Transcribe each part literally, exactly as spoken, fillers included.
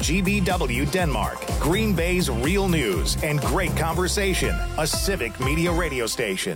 G B W Denmark, Green Bay's real news and great conversation, a Civic Media radio station.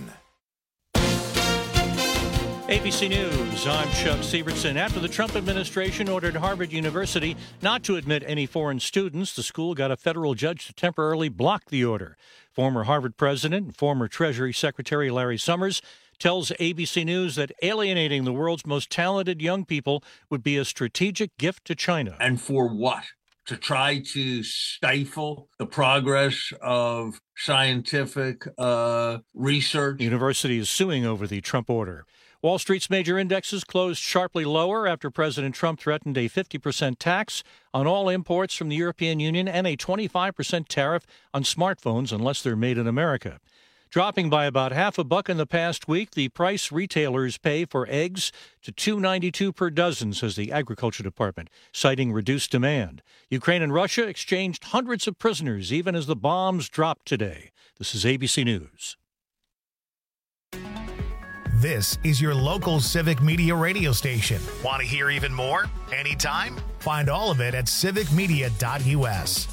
A B C News, I'm Chuck Sievertson. After the Trump administration ordered Harvard University not to admit any foreign students, the school got a federal judge to temporarily block the order. Former Harvard president and former Treasury Secretary Larry Summers tells A B C News that alienating the world's most talented young people would be a strategic gift to China. And for what? To try to stifle the progress of scientific uh, research? The university is suing over the Trump order. Wall Street's major indexes closed sharply lower after President Trump threatened a fifty percent tax on all imports from the European Union and a twenty-five percent tariff on smartphones unless they're made in America. Dropping by about half a buck in the past week, the price retailers pay for eggs to two dollars and ninety-two cents per dozen, says the Agriculture Department, citing reduced demand. Ukraine and Russia exchanged hundreds of prisoners even as the bombs dropped today. This is A B C News. This is your local Civic Media radio station. Want to hear even more? Anytime? Find all of it at civic media dot u s.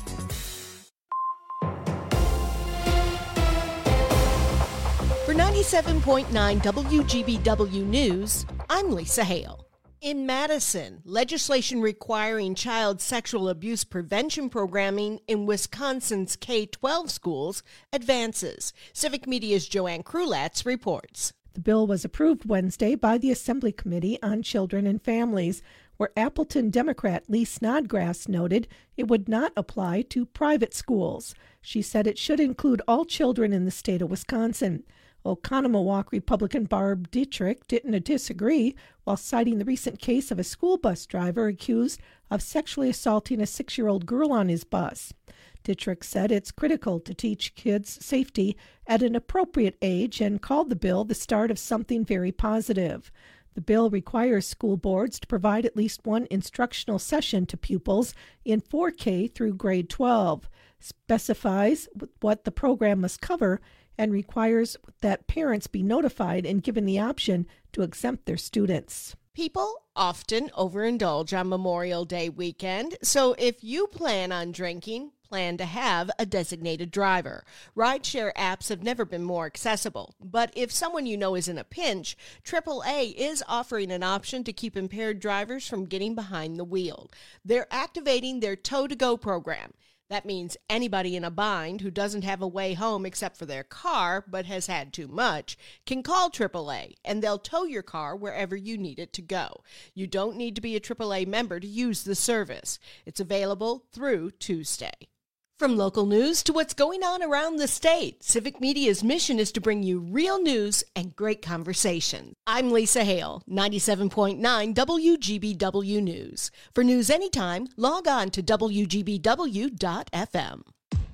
For ninety-seven point nine W G B W News, I'm Lisa Hale. In Madison, legislation requiring child sexual abuse prevention programming in Wisconsin's K twelve schools advances. Civic Media's Joanne Krulatz reports. The bill was approved Wednesday by the Assembly Committee on Children and Families, where Appleton Democrat Lee Snodgrass noted it would not apply to private schools. She said it should include all children in the state of Wisconsin. Oconomowoc Republican Barb Dietrich didn't disagree, while citing the recent case of a school bus driver accused of sexually assaulting a six-year-old girl on his bus. Dietrich said it's critical to teach kids safety at an appropriate age and called the bill the start of something very positive. The bill requires school boards to provide at least one instructional session to pupils in four K through grade twelve, specifies what the program must cover, and requires that parents be notified and given the option to exempt their students. People often overindulge on Memorial Day weekend, so if you plan on drinking, plan to have a designated driver. Rideshare apps have never been more accessible, but if someone you know is in a pinch, triple A is offering an option to keep impaired drivers from getting behind the wheel. They're activating their Tow-to-Go program. That means anybody in a bind who doesn't have a way home except for their car but has had too much can call triple A, and they'll tow your car wherever you need it to go. You don't need to be a triple A member to use the service. It's available through Tuesday. From local news to what's going on around the state, Civic Media's mission is to bring you real news and great conversation. I'm Lisa Hale, ninety-seven point nine W G B W News. For news anytime, log on to W G B W dot F M.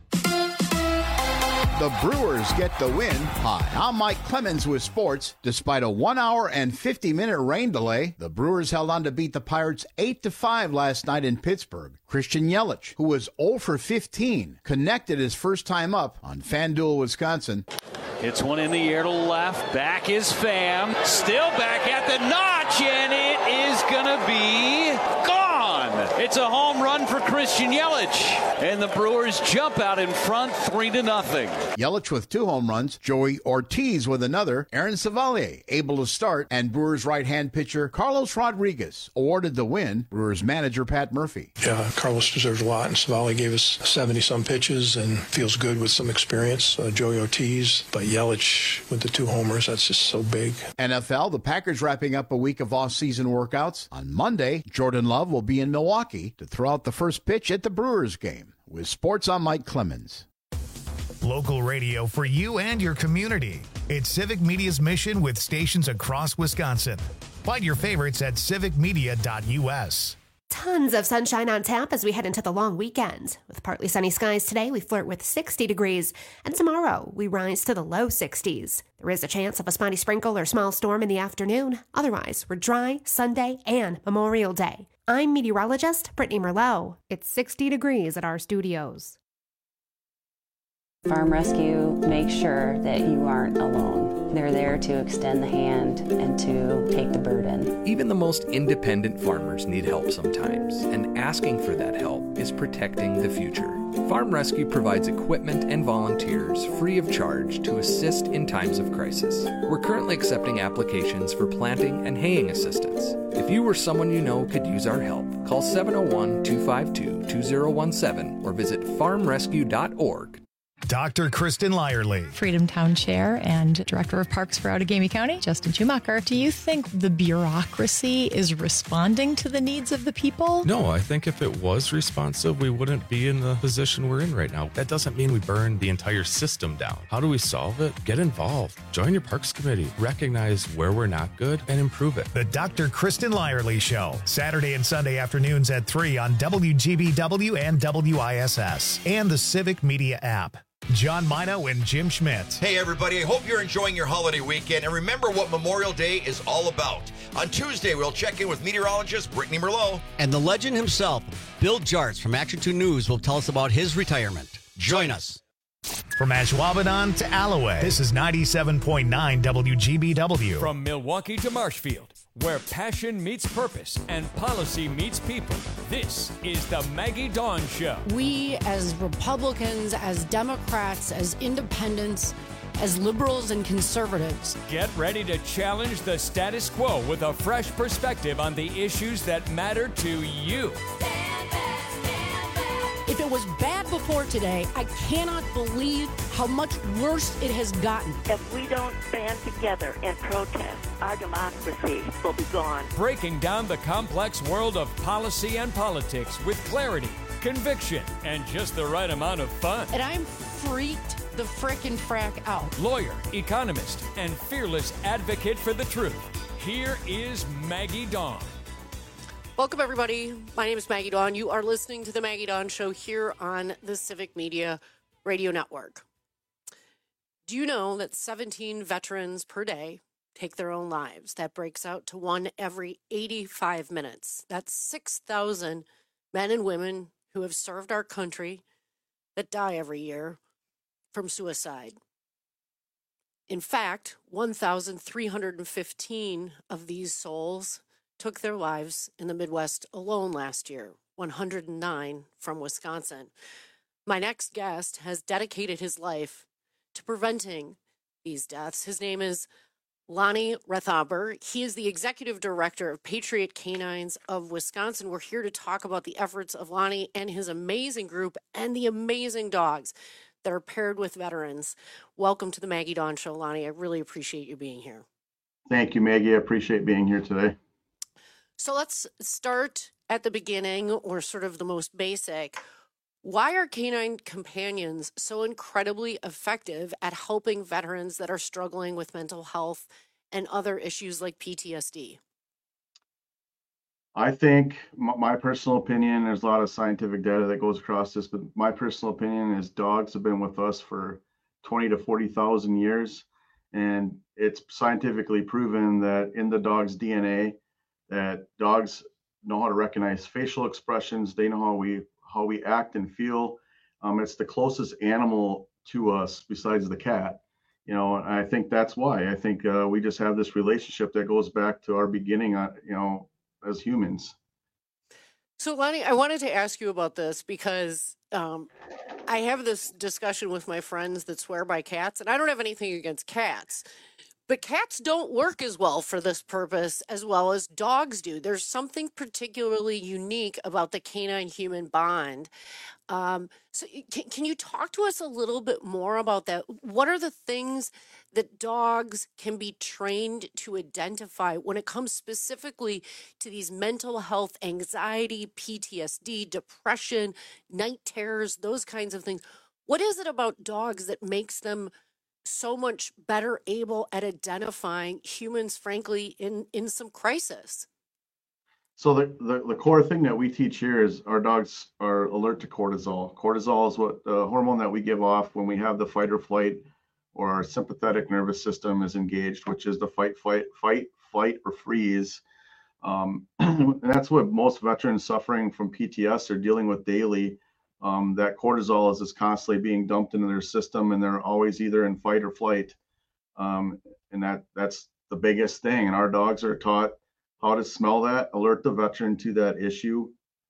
The Brewers get the win. Hi, I'm Mike Clemens with sports. Despite a one hour and fifty minute rain delay, the Brewers held on to beat the Pirates eight to five last night in Pittsburgh. Christian Yelich, who was zero for fifteen, connected his first time up on FanDuel Wisconsin. Hits one in the air to left. Back is Pham. Still back at the notch, and it is going to be gone. It's a home run for Christian Yelich, and the Brewers jump out in front three to nothing. Yelich with two home runs, Joey Ortiz with another, Aaron Savalier able to start, and Brewers right-hand pitcher Carlos Rodriguez awarded the win. Brewers manager Pat Murphy. Yeah, Carlos deserves a lot, and Savalier gave us seventy-some pitches and feels good with some experience. Uh, Joey Ortiz, but Yelich with the two homers, that's just so big. N F L, the Packers wrapping up a week of off-season workouts. On Monday, Jordan Love will be in Milwaukee to throw out the first pitch at the Brewers game. With sports, I'm Mike Clemens. Local radio for you and your community. It's Civic Media's mission with stations across Wisconsin. Find your favorites at civic media dot u s. Tons of sunshine on tap as we head into the long weekend. With partly sunny skies today, we flirt with sixty degrees, and tomorrow we rise to the low sixties. There is a chance of a spotty sprinkle or small storm in the afternoon. Otherwise, we're dry Sunday and Memorial Day. I'm meteorologist Brittany Merlot. It's sixty degrees at our studios. Farm Rescue makes sure that you aren't alone. They're there to extend the hand and to take the burden. Even the most independent farmers need help sometimes, and asking for that help is protecting the future. Farm Rescue provides equipment and volunteers free of charge to assist in times of crisis. We're currently accepting applications for planting and haying assistance. If you or someone you know could use our help, call seven oh one, two five two, two oh one seven or visit farm rescue dot org. Doctor Kristen Lyerly. Freedom Town Chair and Director of Parks for Outagamie County, Justin Schumacher. Do you think the bureaucracy is responding to the needs of the people? No, I think if it was responsive, we wouldn't be in the position we're in right now. That doesn't mean we burn the entire system down. How do we solve it? Get involved. Join your Parks Committee. Recognize where we're not good and improve it. The Doctor Kristen Lyerly Show, Saturday and Sunday afternoons at three on W G B W and W I S S and the Civic Media app. John Mino and Jim Schmidt. Hey, everybody. I hope you're enjoying your holiday weekend. And remember what Memorial Day is all about. On Tuesday, we'll check in with meteorologist Brittany Merlot. And the legend himself, Bill Jarts from Action two News, will tell us about his retirement. Join us. From Ashwaubenon to Alloway, this is ninety-seven point nine W G B W. From Milwaukee to Marshfield, where passion meets purpose and policy meets people, this is the Maggie Dawn Show. We, as Republicans, as Democrats, as independents, as liberals and conservatives, get ready to challenge the status quo with a fresh perspective on the issues that matter to you. If it was bad before today, I cannot believe how much worse it has gotten. If we don't band together and protest, our democracy will be gone. Breaking down the complex world of policy and politics with clarity, conviction, and just the right amount of fun. And I'm freaked the frickin' frack out. Lawyer, economist, and fearless advocate for the truth. Here is Maggie Dawn. Welcome, everybody. My name is Maggie Dawn. You are listening to the Maggie Dawn Show here on the Civic Media Radio Network. Do you know that seventeen veterans per day take their own lives? That breaks out to one every eighty-five minutes. That's six thousand men and women who have served our country that die every year from suicide. In fact, one thousand three hundred fifteen of these souls took their lives in the Midwest alone last year, one hundred nine from Wisconsin. My next guest has dedicated his life to preventing these deaths. His name is Lonnie Rethaber. He is the executive director of Patriot Canines of Wisconsin. We're here to talk about the efforts of Lonnie and his amazing group and the amazing dogs that are paired with veterans. Welcome to the Maggie Dawn Show, Lonnie. I really appreciate you being here. Thank you, Maggie. I appreciate being here today. So let's start at the beginning, or sort of the most basic. Why are canine companions so incredibly effective at helping veterans that are struggling with mental health and other issues like P T S D? I think my personal opinion, there's a lot of scientific data that goes across this, but my personal opinion is dogs have been with us for twenty to forty thousand years. And it's scientifically proven that in the dog's D N A, that dogs know how to recognize facial expressions. They know how we how we act and feel. Um, it's the closest animal to us besides the cat, you know. And I think that's why. I think uh, we just have this relationship that goes back to our beginning, uh, you know, as humans. So, Lonnie, I wanted to ask you about this because um, I have this discussion with my friends that swear by cats, and I don't have anything against cats. But cats don't work as well for this purpose as well as dogs do. There's something particularly unique about the canine-human bond. Um, so can, can you talk to us a little bit more about that? What are the things that dogs can be trained to identify when it comes specifically to these mental health, anxiety, P T S D, depression, night terrors, those kinds of things? What is it about dogs that makes them so much better able at identifying humans, frankly, in, in some crisis? So the, the, the core thing that we teach here is our dogs are alert to cortisol. Cortisol is what the hormone that we give off when we have the fight or flight, or our sympathetic nervous system is engaged, which is the fight, fight, fight, flight, or freeze. Um, and that's what most veterans suffering from P T S are dealing with daily. Um, that cortisol is, is constantly being dumped into their system, and they're always either in fight or flight. Um, and that that's the biggest thing. And our dogs are taught how to smell that, alert the veteran to that issue.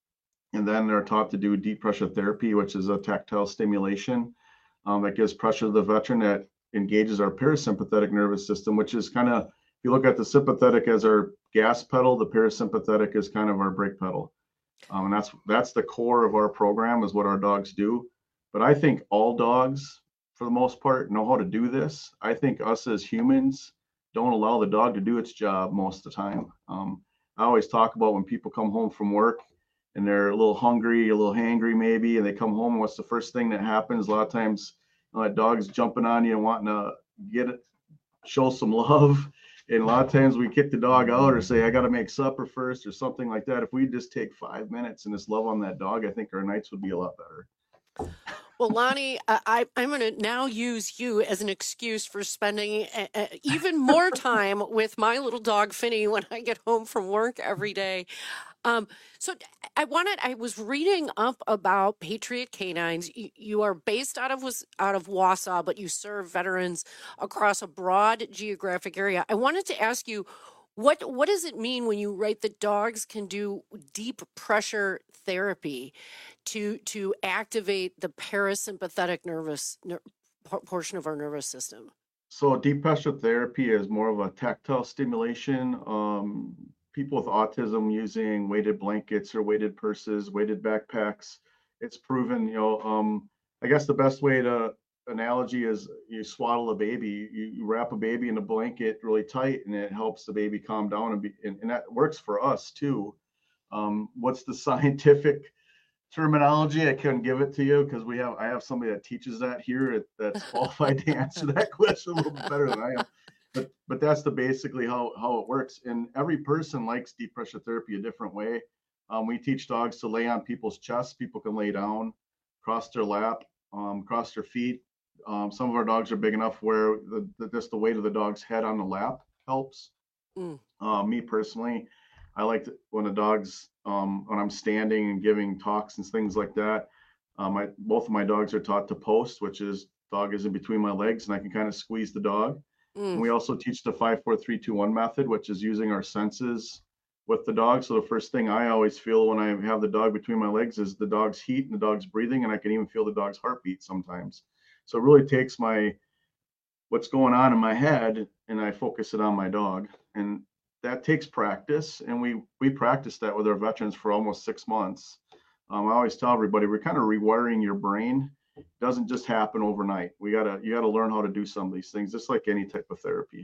And then they're taught to do deep pressure therapy, which is a tactile stimulation um, that gives pressure to the veteran that engages our parasympathetic nervous system, which is kind of, if you look at the sympathetic as our gas pedal, the parasympathetic is kind of our brake pedal. Um, and that's that's the core of our program, is what our dogs do. But I think all dogs, for the most part, know how to do this. I think us as humans don't allow the dog to do its job most of the time. Um, I always talk about when people come home from work and they're a little hungry, a little hangry maybe, and they come home, what's the first thing that happens? A lot of times, you know, that dog's jumping on you and wanting to get it, show some love. And a lot of times we kick the dog out or say, I got to make supper first or something like that. If we just take five minutes and just love on that dog, I think our nights would be a lot better. Well, Lonnie, I, I'm going to now use you as an excuse for spending a, a, even more time with my little dog, Finny, when I get home from work every day. Um, so I wanted, I was reading up about Patriot Canines. You, you are based out of, out of Wausau, but you serve veterans across a broad geographic area. I wanted to ask you, what, what does it mean when you write that dogs can do deep pressure therapy to, to activate the parasympathetic nervous ner- portion of our nervous system? So deep pressure therapy is more of a tactile stimulation. Um, people with autism using weighted blankets or weighted purses, weighted backpacks. It's proven, you know, um, I guess the best way to analogy is you swaddle a baby, you, you wrap a baby in a blanket really tight, and it helps the baby calm down, and, be, and, and that works for us too. Um, what's the scientific terminology? I couldn't give it to you because we have I have somebody that teaches that here that's qualified to answer that question a little bit better than I am. But but that's the basically how how it works. And every person likes deep pressure therapy a different way. Um, we teach dogs to lay on people's chests. People can lay down, cross their lap, um, cross their feet. Um, some of our dogs are big enough where the, the just the weight of the dog's head on the lap helps. Mm. Uh, me personally, I like to, when the dogs um, when I'm standing and giving talks and things like that. Um, I, both of my dogs are taught to post, which is dog is in between my legs, and I can kind of squeeze the dog. Mm. And we also teach the five, four, three, two, one method, which is using our senses with the dog. So the first thing I always feel when I have the dog between my legs is the dog's heat and the dog's breathing, and I can even feel the dog's heartbeat sometimes. So it really takes my what's going on in my head and I focus it on my dog. And that takes practice. And we we practice that with our veterans for almost six months. Um, I always tell everybody we're kind of rewiring your brain. It doesn't just happen overnight. We gotta you gotta learn how to do some of these things, just like any type of therapy.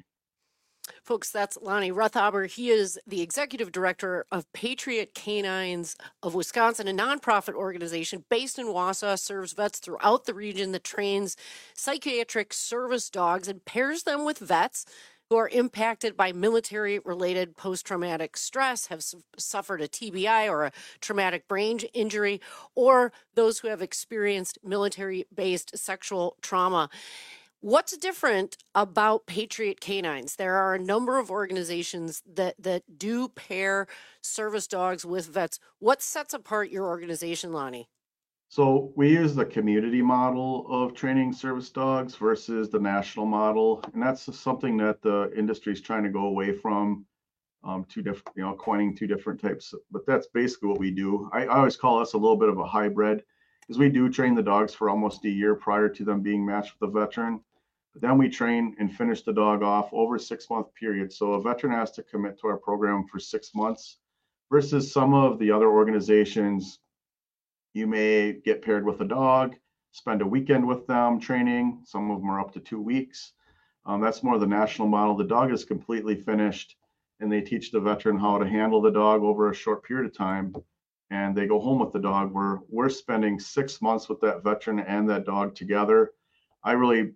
Folks, that's Lonnie Rethaber. He is the executive director of Patriot Canines of Wisconsin, a nonprofit organization based in Wausau, serves vets throughout the region that trains psychiatric service dogs and pairs them with vets who are impacted by military-related post-traumatic stress, have su- suffered a T B I or a traumatic brain injury, or those who have experienced military-based sexual trauma. What's different about Patriot Canines? There are a number of organizations that, that do pair service dogs with vets. What sets apart your organization, Lonnie? So we use the community model of training service dogs versus the national model. And that's something that the industry is trying to go away from, um, two different, you know, coining two different types. But that's basically what we do. I, I always call us a little bit of a hybrid, because we do train the dogs for almost a year prior to them being matched with a veteran. But then we train and finish the dog off over a six month period. So a veteran has to commit to our program for six months versus some of the other organizations. You may get paired with a dog, spend a weekend with them training. Some of them are up to two weeks. Um, that's more the national model. The dog is completely finished, and they teach the veteran how to handle the dog over a short period of time, and they go home with the dog. We're, we're spending six months with that veteran and that dog together. I really,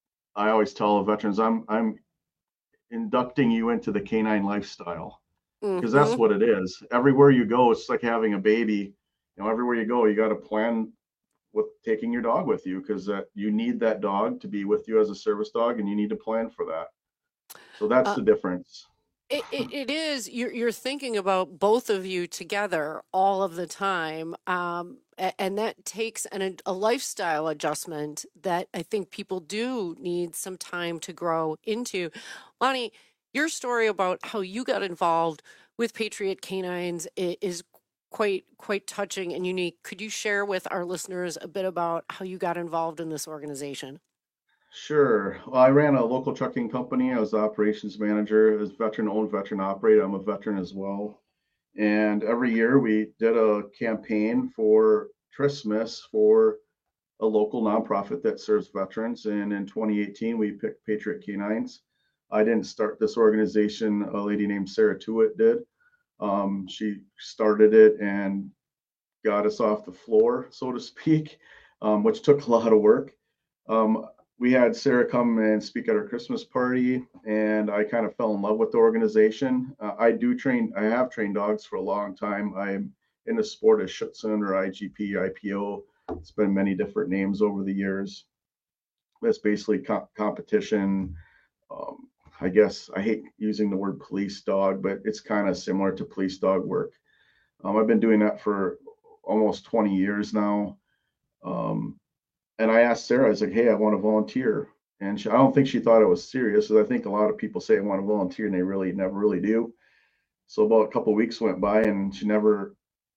I always tell veterans, I'm, I'm inducting you into the canine lifestyle, because mm-hmm. that's what it is. Everywhere you go, it's like having a baby. You know, everywhere you go, you got to plan with taking your dog with you, because uh, you need that dog to be with you as a service dog, and you need to plan for that. So that's uh, the difference. It, it, it is. You're, you're thinking about both of you together all of the time. Um, and that takes an, a lifestyle adjustment that I think people do need some time to grow into. Lonnie, your story about how you got involved with Patriot Canines is quite quite touching and unique. Could you share with our listeners a bit about how you got involved in this organization? Sure. Well, I ran a local trucking company. I was the operations manager. It was veteran-owned, veteran-operated. I'm a veteran as well. And every year we did a campaign for Christmas for a local nonprofit that serves veterans. And in twenty eighteen, we picked Patriot Canines. I didn't start this organization. A lady named Sarah Tewitt did. Um, she started it and got us off the floor, so to speak, um, which took a lot of work. Um, we had Sarah come and speak at our Christmas party, and I kind of fell in love with the organization. Uh, I do train, I have trained dogs for a long time. I'm in the sport of Schutzhund or I G P, I P O. It's been many different names over the years. It's basically co- competition. Um, I guess I hate using the word police dog, but it's kind of similar to police dog work. Um, I've been doing that for almost twenty years now. Um, and I asked Sarah, I was like, hey, I want to volunteer. And she, I don't think she thought it was serious, because I think a lot of people say I want to volunteer and they really never really do. So about a couple of weeks went by and she never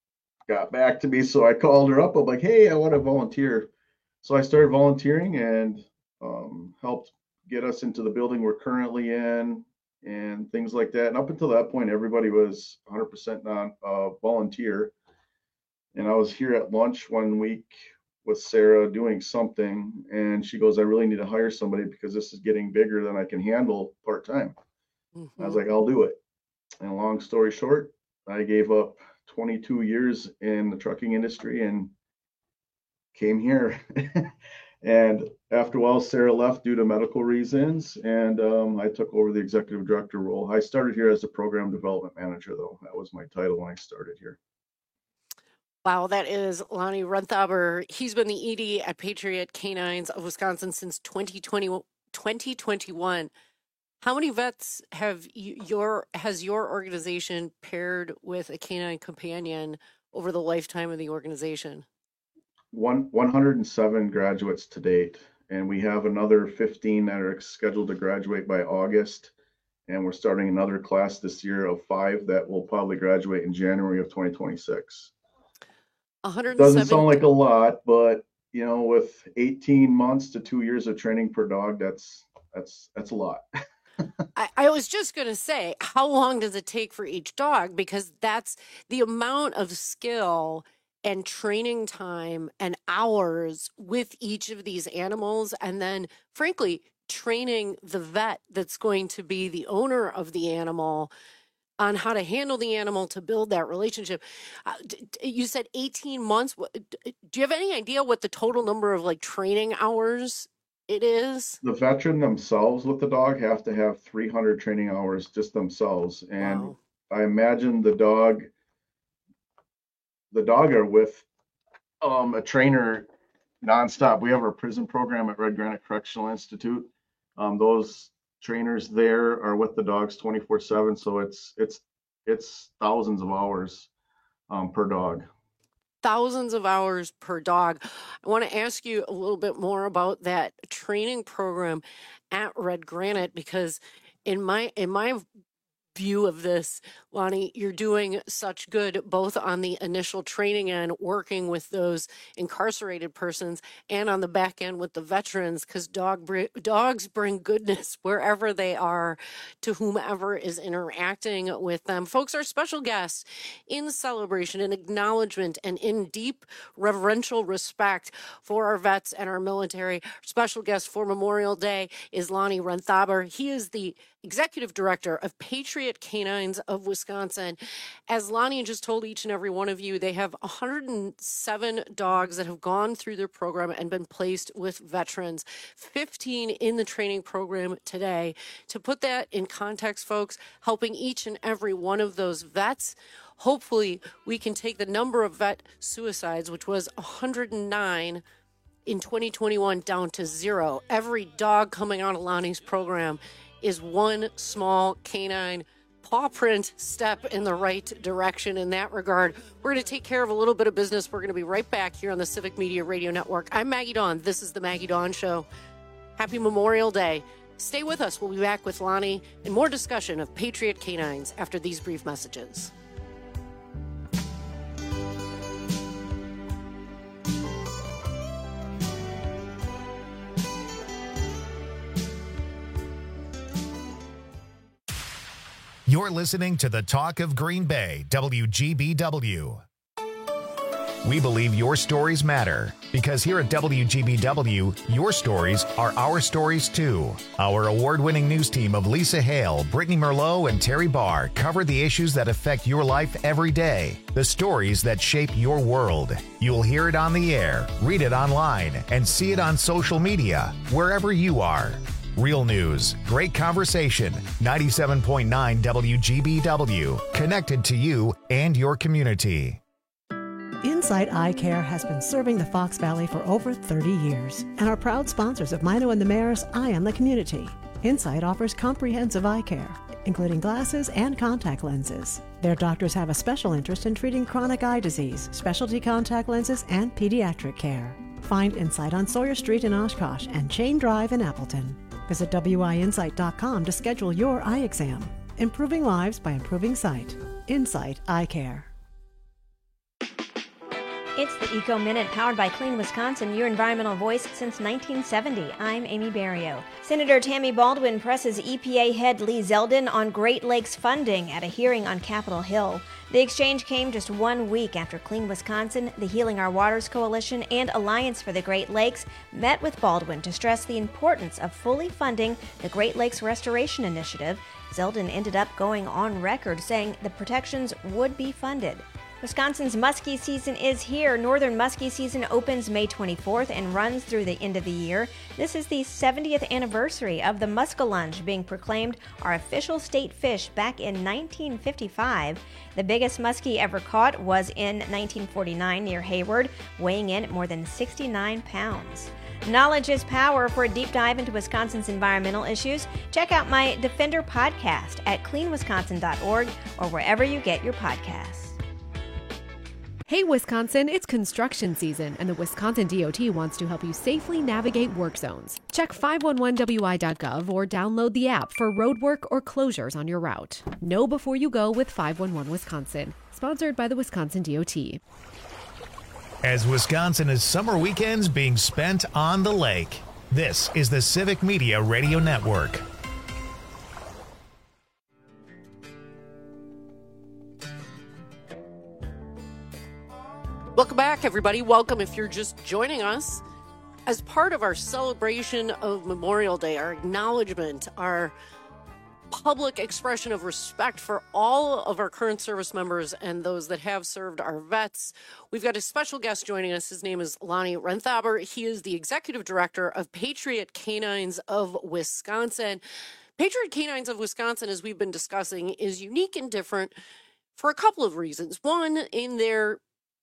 got back to me. So I called her up. I'm like, hey, I want to volunteer. So I started volunteering and um, helped get us into the building we're currently in and things like that. And up until that point, everybody was one hundred percent non uh, volunteer. And I was here at lunch one week with Sarah doing something, and she goes, I really need to hire somebody because this is getting bigger than I can handle part-time. Mm-hmm. I was like, I'll do it. And long story short, I gave up twenty-two years in the trucking industry and came here. And after a while, Sarah left due to medical reasons, and um, I took over the executive director role. I started here as a program development manager, though. That was my title when I started here. Wow, that is Lonnie Runthaber. He's been the E D at Patriot Canines of Wisconsin since twenty twenty, twenty twenty-one. How many vets have you, your has your organization paired with a canine companion over the lifetime of the organization? One, one hundred seven graduates to date, and we have another fifteen that are scheduled to graduate by August. And we're starting another class this year of five that will probably graduate in January of twenty twenty-six. one hundred seven Doesn't sound like a lot, but you know, with eighteen months to two years of training per dog, that's that's that's a lot. I, I was just going to say, how long does it take for each dog? Because that's the amount of skill and training time and hours with each of these animals. And then, frankly, training the vet that's going to be the owner of the animal on how to handle the animal to build that relationship. Uh, d- d- you said eighteen months. What- d- Do you have any idea what the total number of like training hours it is? The veteran themselves with the dog have to have three hundred training hours just themselves. And Wow. I imagine the dog, the dog are with um, a trainer nonstop. We have our prison program at Red Granite Correctional Institute. Um, those trainers there are with the dogs twenty-four seven. So it's, it's, it's thousands of hours um, per dog. Thousands of hours per dog. I want to ask you a little bit more about that training program at Red Granite, because in my in my view of this, Lonnie, you're doing such good both on the initial training end, working with those incarcerated persons, and on the back end with the veterans, because dog br- dogs bring goodness wherever they are to whomever is interacting with them. Folks, our special guest in celebration and acknowledgement and in deep reverential respect for our vets and our military, our special guest for Memorial Day is Lonnie Runthaber. He is the executive director of Patriot Canines of Wisconsin. As Lonnie just told each and every one of you, they have one hundred seven dogs that have gone through their program and been placed with veterans, fifteen in the training program today. To put that in context, folks, helping each and every one of those vets, hopefully we can take the number of vet suicides, which was one hundred nine in twenty twenty-one, down to zero. Every dog coming out of Lonnie's program is one small canine paw print step in the right direction in that regard. We're going to take care of a little bit of business. We're going to be right back here on the Civic Media Radio Network. I'm Maggie Dawn. This is the Maggie Dawn Show. Happy Memorial Day. Stay with us. We'll be back with Lonnie and more discussion of Patriot Canines after these brief messages. You're listening to the Talk of Green Bay, W G B W. We believe your stories matter because here at W G B W, your stories are our stories too. Our award-winning news team of Lisa Hale, Brittany Merlot, and Terry Barr cover the issues that affect your life every day, the stories that shape your world. You'll hear it on the air, read it online, and see it on social media, wherever you are. Real news, great conversation, ninety-seven point nine W G B W, connected to you and your community. Insight Eye Care has been serving the Fox Valley for over thirty years and are proud sponsors of Mino and the Mayor's Eye on the Community. Insight offers comprehensive eye care, including glasses and contact lenses. Their doctors have a special interest in treating chronic eye disease, specialty contact lenses, and pediatric care. Find Insight on Sawyer Street in Oshkosh and Chain Drive in Appleton. Visit W I insight dot com to schedule your eye exam. Improving lives by improving sight. Insight Eye Care. It's the Eco Minute, powered by Clean Wisconsin, your environmental voice since nineteen seventy. I'm Amy Barrio. Senator Tammy Baldwin presses E P A head Lee Zeldin on Great Lakes funding at a hearing on Capitol Hill. The exchange came just one week after Clean Wisconsin, the Healing Our Waters Coalition, and Alliance for the Great Lakes met with Baldwin to stress the importance of fully funding the Great Lakes Restoration Initiative. Zeldin ended up going on record saying the protections would be funded. Wisconsin's muskie season is here. Northern muskie season opens May twenty-fourth and runs through the end of the year. This is the seventieth anniversary of the muskellunge being proclaimed our official state fish back in nineteen fifty-five. The biggest muskie ever caught was in nineteen forty-nine near Hayward, weighing in at more than sixty-nine pounds. Knowledge is power. For a deep dive into Wisconsin's environmental issues, check out my Defender podcast at clean wisconsin dot org or wherever you get your podcasts. Hey Wisconsin, it's construction season, and the Wisconsin D O T wants to help you safely navigate work zones. Check five one one W I dot gov or download the app for roadwork or closures on your route. Know before you go with five one one Wisconsin, sponsored by the Wisconsin D O T. As Wisconsin is summer weekends being spent on the lake, this is the Civic Media Radio Network. Welcome back, everybody. Welcome if you're just joining us. As part of our celebration of Memorial Day, our acknowledgement, our public expression of respect for all of our current service members and those that have served, our vets, we've got a special guest joining us. His name is Lonnie Renthaber. He is the executive director of Patriot Canines of Wisconsin. Patriot Canines of Wisconsin, as we've been discussing, is unique and different for a couple of reasons. One, in their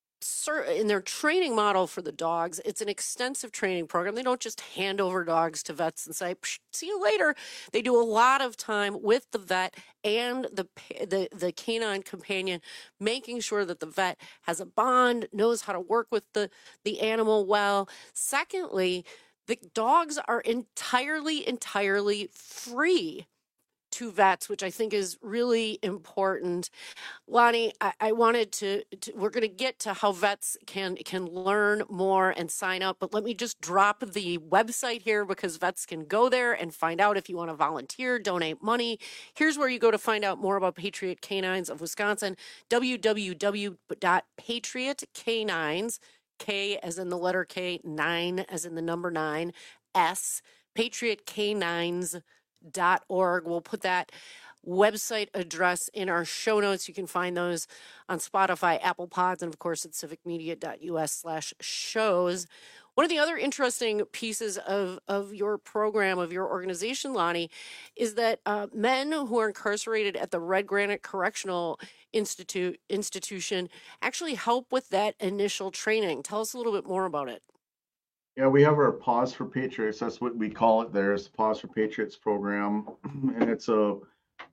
in their training model for the dogs, it's an extensive training program. They don't just hand over dogs to vets and say, see you later. They do a lot of time with the vet and the, the, the canine companion, making sure that the vet has a bond, knows how to work with the, the animal well. Secondly, the dogs are entirely, entirely free to vets, which I think is really important. Lonnie, I, I wanted to, to we're going to get to how vets can can learn more and sign up, but let me just drop the website here because vets can go there and find out if you want to volunteer, donate money. Here's where you go to find out more about Patriot Canines of Wisconsin, w w w dot patriot canines, K as in the letter K, nine as in the number nine, S, patriot canines dot org. We'll put that website address in our show notes. You can find those on Spotify, Apple Pods, and of course at civicmedia.us slash shows. One of the other interesting pieces of, of your program, of your organization, Lonnie, is that uh, men who are incarcerated at the Red Granite Correctional Institute institution actually help with that initial training. Tell us a little bit more about it. Yeah, we have our Pause for Patriots. That's what we call it there. It's the Pause for Patriots program. And it's a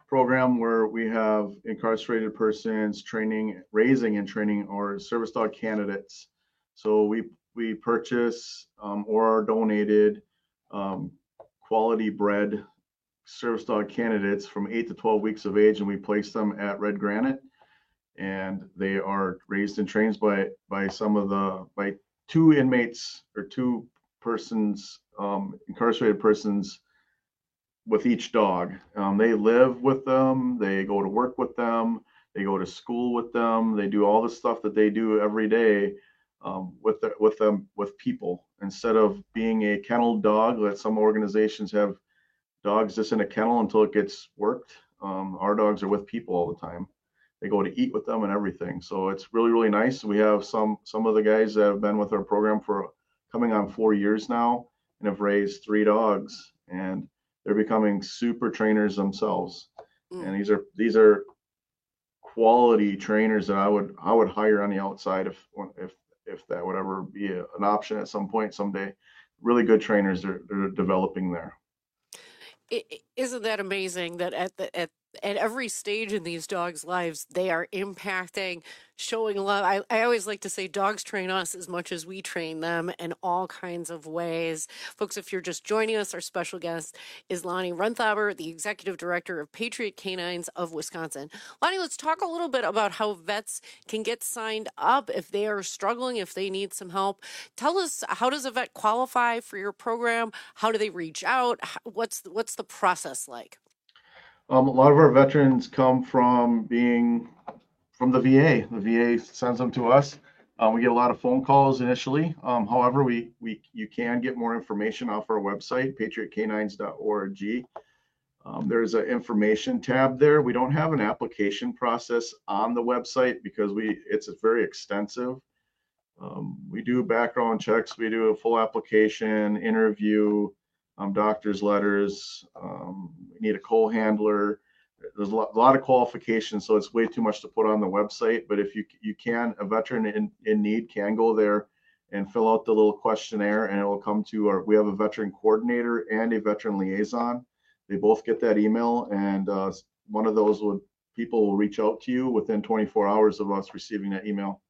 program where we have incarcerated persons training, raising and training our service dog candidates. So we we purchase um, or are donated um, quality bred service dog candidates from eight to twelve weeks of age, and we place them at Red Granite, and they are raised and trained by by some of the by two inmates or two persons, um, incarcerated persons with each dog. Um, they live with them, they go to work with them, they go to school with them, they do all the stuff that they do every day um, with the, with them with people, instead of being a kennel dog that some organizations have dogs just in a kennel until it gets worked. Um, our dogs are with people all the time. They go to eat with them and everything. So it's really, really nice. We have some some of the guys that have been with our program for coming on four years now and have raised three dogs, and they're becoming super trainers themselves. Mm. And these are these are quality trainers that I would I would hire on the outside if if if that would ever be a, an option at some point someday. Really good trainers they're, they're developing there. It, isn't that amazing that at the at at every stage in these dogs' lives, they are impacting, showing love. I, I always like to say dogs train us as much as we train them in all kinds of ways. Folks, if you're just joining us, our special guest is Lonnie Renthaber, the Executive Director of Patriot Canines of Wisconsin. Lonnie, let's talk a little bit about how vets can get signed up if they are struggling, if they need some help. Tell us, how does a vet qualify for your program? How do they reach out? What's, what's the process like? Um, a lot of our veterans come from being from the V A. The V A sends them to us. Um, we get a lot of phone calls initially. Um, however, we we you can get more information off our website, patriot canines dot org. Um, there's an information tab there. We don't have an application process on the website because we it's very extensive. Um, we do background checks. We do a full application, interview, Um, doctor's letters, um, we need a coal handler. There's a lot, a lot of qualifications, so it's way too much to put on the website. But if you you can, a veteran in, in need can go there and fill out the little questionnaire, and it will come to our, we have a veteran coordinator and a veteran liaison. They both get that email, and uh, one of those would people will reach out to you within twenty-four hours of us receiving that email.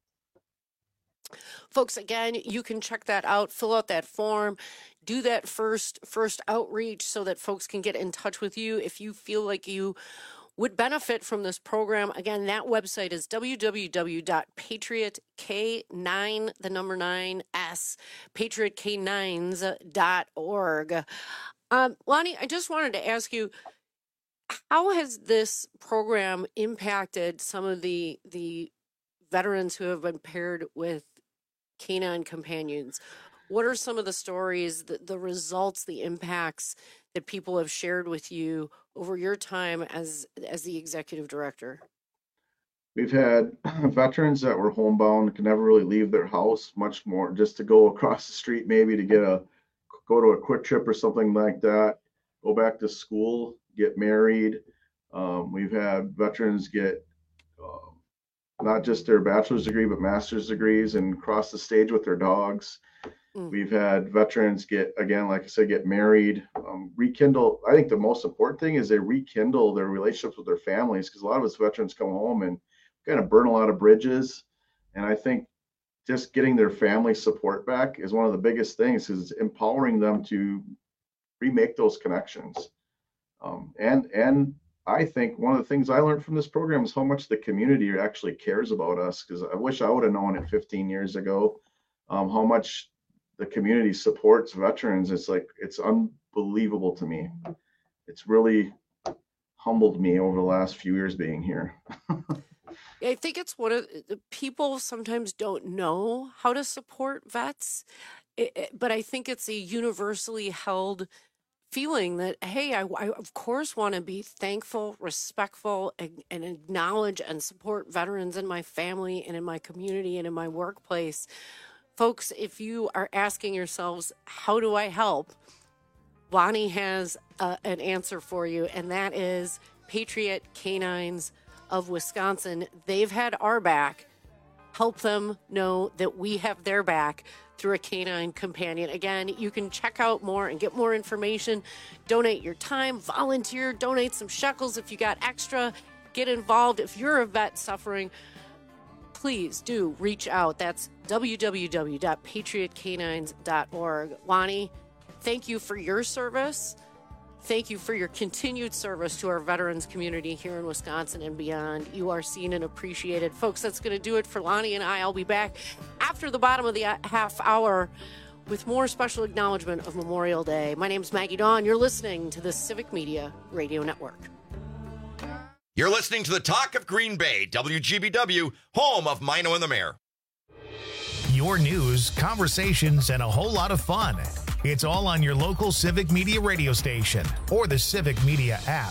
Folks, again, you can check that out, fill out that form, do that first first outreach so that folks can get in touch with you if you feel like you would benefit from this program. Again, that website is w w w dot patriot k nine, the number nine, S, patriot k nines dot org. Um, Lonnie, I just wanted to ask you, how has this program impacted some of the the veterans who have been paired with canine companions? What are some of the stories, the, the results, the impacts that people have shared with you over your time as as the executive director? We've had veterans that were homebound, could never really leave their house, much more just to go across the street, maybe to get a go to a quick trip or something like that, go back to school, get married. Um, we've had veterans get um, not just their bachelor's degree, but master's degrees and cross the stage with their dogs. Mm. We've had veterans get, again, like I said, get married, um, rekindle. I think the most important thing is they rekindle their relationships with their families, because a lot of us veterans come home and kind of burn a lot of bridges. And I think just getting their family support back is one of the biggest things, because it's empowering them to remake those connections. Um, and, and, I think one of the things I learned from this program is how much the community actually cares about us, because I wish I would have known it fifteen years ago, um, how much the community supports veterans. It's like, it's unbelievable to me. It's really humbled me over the last few years being here. I think it's one of the people sometimes don't know how to support vets, it, it, but I think it's a universally held feeling that, hey, I, I of course want to be thankful, respectful, and, and acknowledge and support veterans in my family and in my community and in my workplace. Folks, if you are asking yourselves, how do I help? Lonnie has uh, an answer for you, and that is Patriot Canines of Wisconsin. They've had our back. help them know that we have their back through a canine companion. Again, you can check out more and get more information. Donate your time, volunteer, donate some shekels if you got extra. Get involved. If you're a vet suffering, please do reach out. That's w w w dot patriot canines dot org. Lonnie, thank you for your service. Thank you for your continued service to our veterans community here in Wisconsin and beyond. You are seen and appreciated. Folks, that's going to do it for Lonnie and I. I'll be back after the bottom of the half hour with more special acknowledgement of Memorial Day. My name is Maggie Dawn. You're listening to the Civic Media Radio Network. You're listening to the Talk of Green Bay, W G B W, home of Mino and the Mayor. Your news, conversations, and a whole lot of fun. It's all on your local Civic Media radio station or the Civic Media app.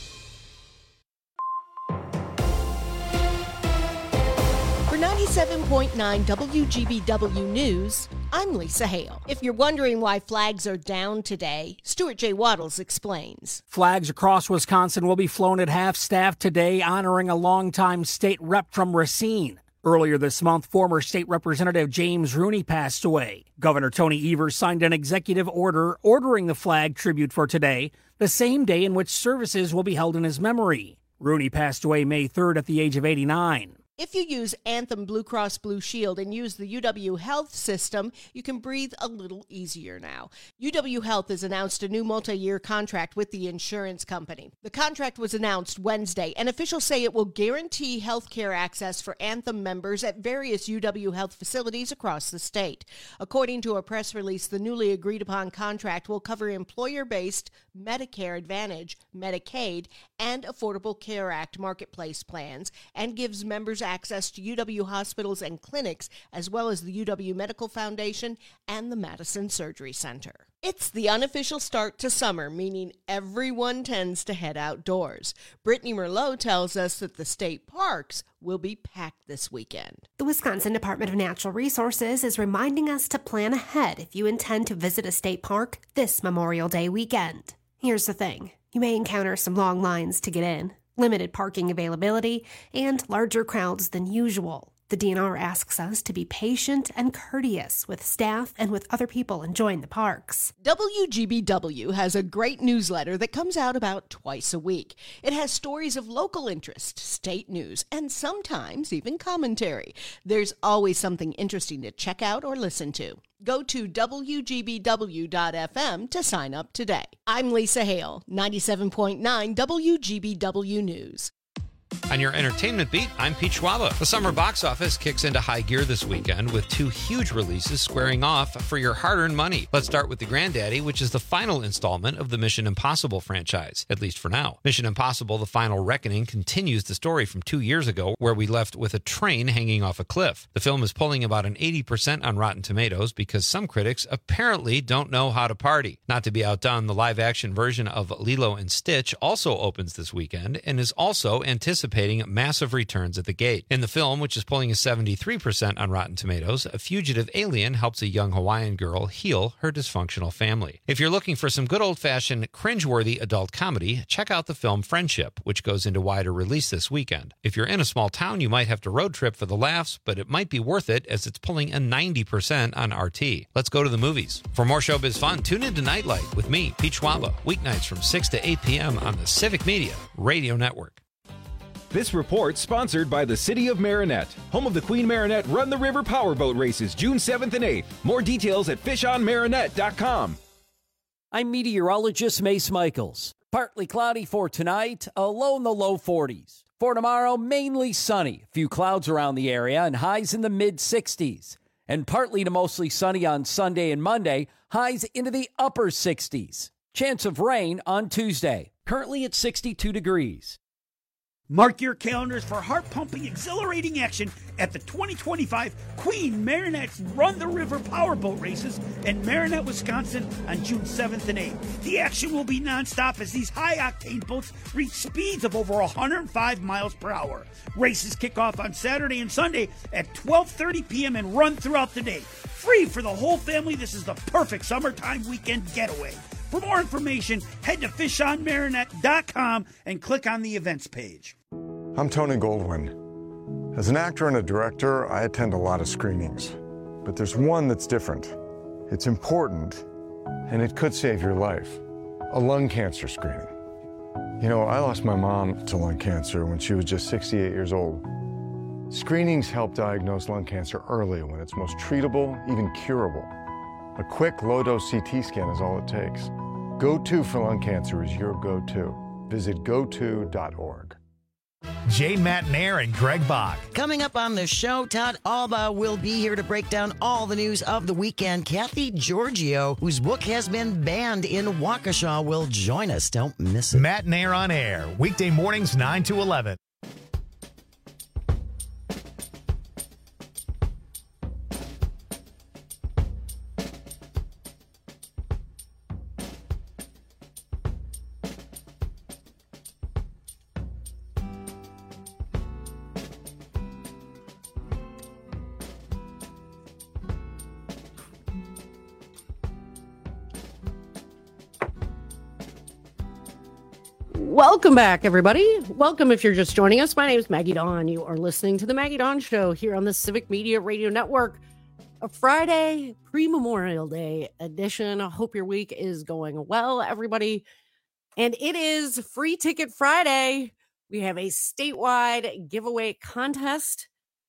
For ninety-seven point nine W G B W News, I'm Lisa Hale. If you're wondering why flags are down today, Stuart J. Waddles explains. Flags across Wisconsin will be flown at half-staff today, honoring a longtime state rep from Racine. Earlier this month, former state representative James Rooney passed away. Governor Tony Evers signed an executive order ordering the flag tribute for today, the same day in which services will be held in his memory. Rooney passed away May third at the age of eighty-nine. If you use Anthem Blue Cross Blue Shield and use the U W Health system, you can breathe a little easier now. U W Health has announced a new multi-year contract with the insurance company. The contract was announced Wednesday, and officials say it will guarantee health care access for Anthem members at various U W Health facilities across the state. According to a press release, the newly agreed-upon contract will cover employer-based Medicare Advantage, Medicaid, and Affordable Care Act marketplace plans, and gives members access to U W hospitals and clinics, as well as the U W Medical Foundation and the Madison Surgery Center. It's the unofficial start to summer, meaning everyone tends to head outdoors. Brittany Merlot tells us that the state parks will be packed this weekend. The Wisconsin Department of Natural Resources is reminding us to plan ahead if you intend to visit a state park this Memorial Day weekend. Here's the thing. You may encounter some long lines to get in, limited parking availability, and larger crowds than usual. The D N R asks us to be patient and courteous with staff and with other people enjoying the parks. W G B W has a great newsletter that comes out about twice a week. It has stories of local interest, state news, and sometimes even commentary. There's always something interesting to check out or listen to. Go to w g b w dot f m to sign up today. I'm Lisa Hale, ninety-seven point nine W G B W News. On your entertainment beat, I'm Pete Schwaba. The summer box office kicks into high gear this weekend with two huge releases squaring off for your hard-earned money. Let's start with The Granddaddy, which is the final installment of the Mission Impossible franchise, at least for now. Mission Impossible: The Final Reckoning continues the story from two years ago, where we left with a train hanging off a cliff. The film is pulling about an eighty percent on Rotten Tomatoes because some critics apparently don't know how to party. Not to be outdone, the live-action version of Lilo and Stitch also opens this weekend and is also anticipated anticipating massive returns at the gate. In the film, which is pulling a seventy-three percent on Rotten Tomatoes, a fugitive alien helps a young Hawaiian girl heal her dysfunctional family. If you're looking for some good old-fashioned, cringeworthy adult comedy, check out the film Friendship, which goes into wider release this weekend. If you're in a small town, you might have to road trip for the laughs, but it might be worth it as it's pulling a ninety percent on R T. Let's go to the movies. For more showbiz fun, tune in to Nightlight with me, Pete Schwaba, weeknights from six to eight p.m. on the Civic Media Radio Network. This report sponsored by the City of Marinette, home of the Queen Marinette Run the River Powerboat Races, June seventh and eighth. More details at fish on marinette dot com. I'm meteorologist Mace Michaels. Partly cloudy for tonight, a low in the low forties. For tomorrow, mainly sunny, a few clouds around the area, and highs in the mid sixties. And partly to mostly sunny on Sunday and Monday, highs into the upper sixties. Chance of rain on Tuesday, currently at sixty-two degrees. Mark your calendars for heart-pumping, exhilarating action at the twenty twenty-five Queen Marinette Run the River Powerboat Races in Marinette, Wisconsin on June seventh and eighth. The action will be nonstop as these high-octane boats reach speeds of over one hundred five miles per hour. Races kick off on Saturday and Sunday at twelve thirty p.m. and run throughout the day. Free for the whole family, this is the perfect summertime weekend getaway. For more information, head to fish on marinette dot com and click on the events page. I'm Tony Goldwyn. As an actor and a director, I attend a lot of screenings, but there's one that's different. It's important, and it could save your life. A lung cancer screening. You know, I lost my mom to lung cancer when she was just sixty-eight years old. Screenings help diagnose lung cancer early when it's most treatable, even curable. A quick low-dose C T scan is all it takes. Go To for lung cancer is your go-to. Visit go to dot org. Jay Matnair and Greg Bach. Coming up on the show, Todd Alba will be here to break down all the news of the weekend. Kathy Giorgio, whose book has been banned in Waukesha, will join us. Don't miss it. Matnair on air, weekday mornings nine to eleven. Welcome back, everybody. Welcome if you're just joining us. My name is Maggie Dawn. You are listening to the Maggie Dawn Show here on the Civic Media Radio Network. A Friday pre-Memorial Day edition. I hope your week is going well, everybody. And it is Free Ticket Friday. We have a statewide giveaway contest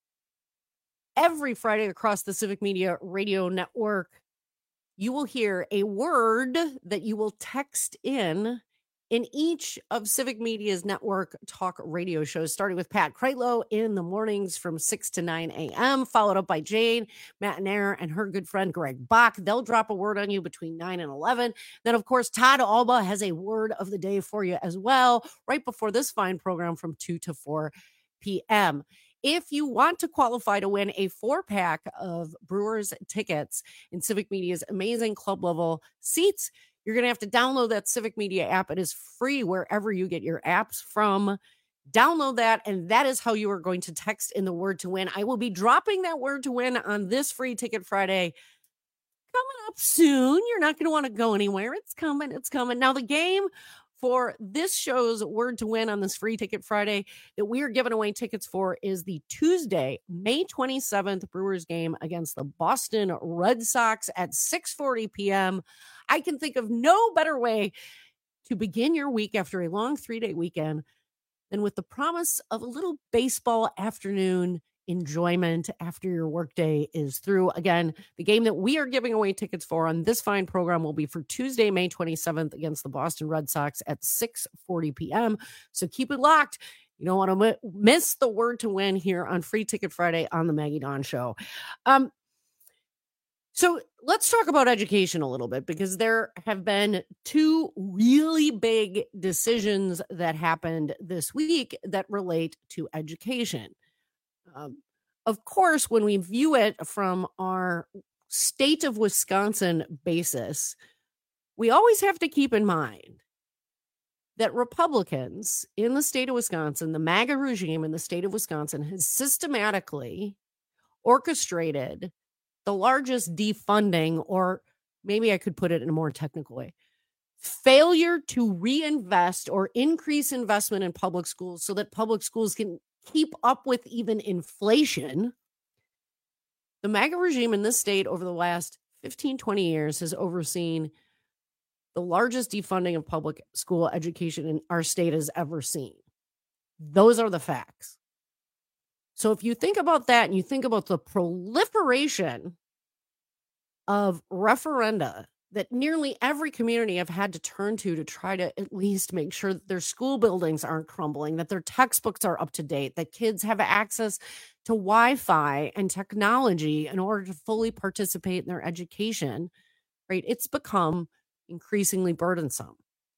every Friday across the Civic Media Radio Network. You will hear a word that you will text in in each of Civic Media's network talk radio shows, starting with Pat Kreitlow in the mornings from six to nine a.m., followed up by Jane Matnair and her good friend Greg Bach. They'll drop a word on you between nine and eleven. Then, of course, Todd Alba has a word of the day for you as well, right before this fine program from two to four p.m. If you want to qualify to win a four-pack of Brewers tickets in Civic Media's amazing club-level seats, you're going to have to download that Civic Media app. It is free wherever you get your apps from. Download that, and that is how you are going to text in the word to win. I will be dropping that word to win on this Free Ticket Friday coming up soon. You're not going to want to go anywhere. It's coming. It's coming. Now, the game for this show's word to win on this Free Ticket Friday that we are giving away tickets for is the Tuesday, May twenty-seventh Brewers game against the Boston Red Sox at six forty p.m. I can think of no better way to begin your week after a long three-day weekend than with the promise of a little baseball afternoon enjoyment after your workday is through. Again, the game that we are giving away tickets for on this fine program will be for Tuesday, May twenty-seventh against the Boston Red Sox at six forty p.m. So keep it locked. You don't want to miss the word to win here on Free Ticket Friday on the Maggie Dawn Show. Um, So let's talk about education a little bit, because there have been two really big decisions that happened this week that relate to education. Um, of course, when we view it from our state of Wisconsin basis, we always have to keep in mind that Republicans in the state of Wisconsin, the MAGA regime in the state of Wisconsin, has systematically orchestrated the largest defunding, or maybe I could put it in a more technical way, failure to reinvest or increase investment in public schools so that public schools can keep up with even inflation. The MAGA regime in this state over the last fifteen, twenty years has overseen the largest defunding of public school education in our state has ever seen. Those are the facts. So if you think about that and you think about the proliferation of referenda that nearly every community have had to turn to to try to at least make sure that their school buildings aren't crumbling, that their textbooks are up to date, that kids have access to Wi-Fi and technology in order to fully participate in their education, right? It's become increasingly burdensome.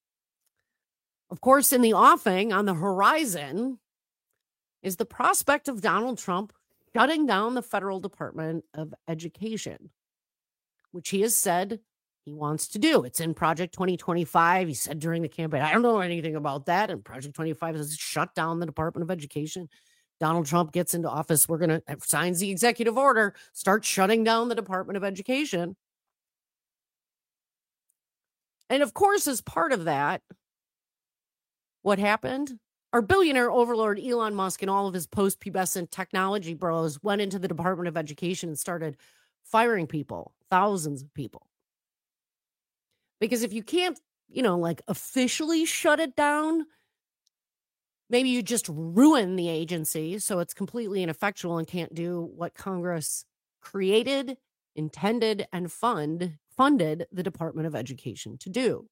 Of course, in the offing, on the horizon, is the prospect of Donald Trump shutting down the federal Department of Education, which he has said he wants to do. It's in Project twenty twenty-five. He said during the campaign, I don't know anything about that. And Project twenty-five is shut down the Department of Education. Donald Trump gets into office. We're going to signs the executive order, start shutting down the Department of Education. And of course, as part of that, what happened? Our billionaire overlord Elon Musk and all of his post-pubescent technology bros went into the Department of Education and started firing people, thousands of people. Because if you can't, you know, like officially shut it down, maybe you just ruin the agency so it's completely ineffectual and can't do what Congress created, intended, and fund funded the Department of Education to do.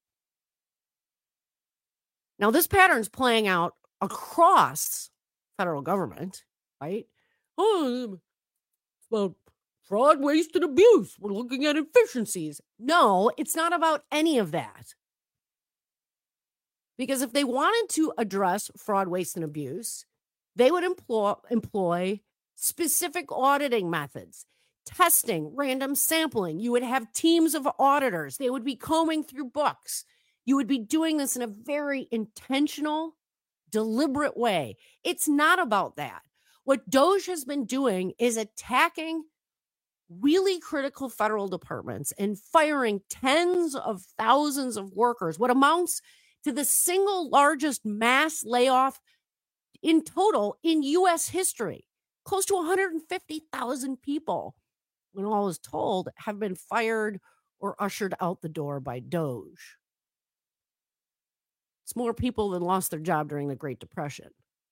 Now, this pattern's playing out across federal government, right? Oh, it's about fraud, waste, and abuse. We're looking at efficiencies. No, it's not about any of that. Because if they wanted to address fraud, waste, and abuse, they would employ, employ specific auditing methods, testing, random sampling. You would have teams of auditors. They would be combing through books. You would be doing this in a very intentional, deliberate way. It's not about that. What DOJ has been doing is attacking really critical federal departments and firing tens of thousands of workers, what amounts to the single largest mass layoff in total in U S history. Close to one hundred fifty thousand people, when all is told, have been fired or ushered out the door by DOJ. It's more people than lost their job during the Great Depression.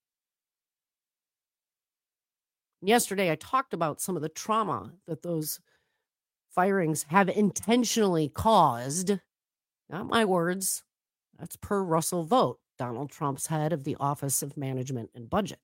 Yesterday, I talked about some of the trauma that those firings have intentionally caused. Not my words. That's per Russell Vought, Donald Trump's head of the Office of Management and Budget.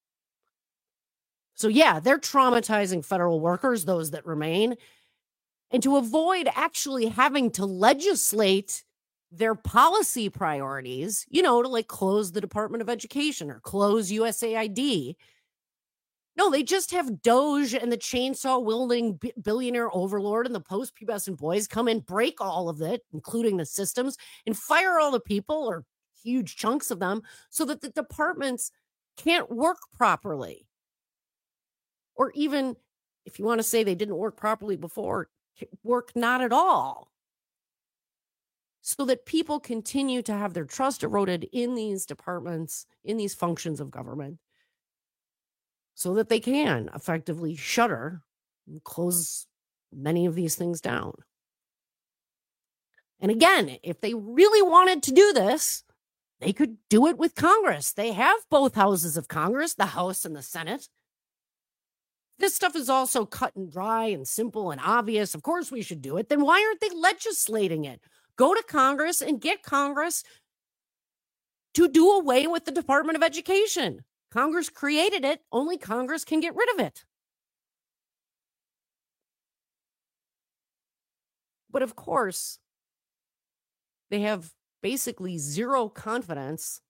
So, yeah, they're traumatizing federal workers, those that remain. And to avoid actually having to legislate their policy priorities, you know, to like close the Department of Education or close U S A I D. No, they just have DOJ and the chainsaw-wielding b- billionaire overlord and the post-pubescent boys come in, break all of it, including the systems, and fire all the people or huge chunks of them so that the departments can't work properly. Or even, if you want to say they didn't work properly before, work not at all. So that people continue to have their trust eroded in these departments, in these functions of government, so that they can effectively shutter and close many of these things down. And again, if they really wanted to do this, they could do it with Congress. They have both houses of Congress, the House and the Senate. This stuff is also cut and dry and simple and obvious. Of course we should do it. Then why aren't they legislating it? Go to Congress and get Congress to do away with the Department of Education. Congress created it. Only Congress can get rid of it. But of course, they have basically zero confidence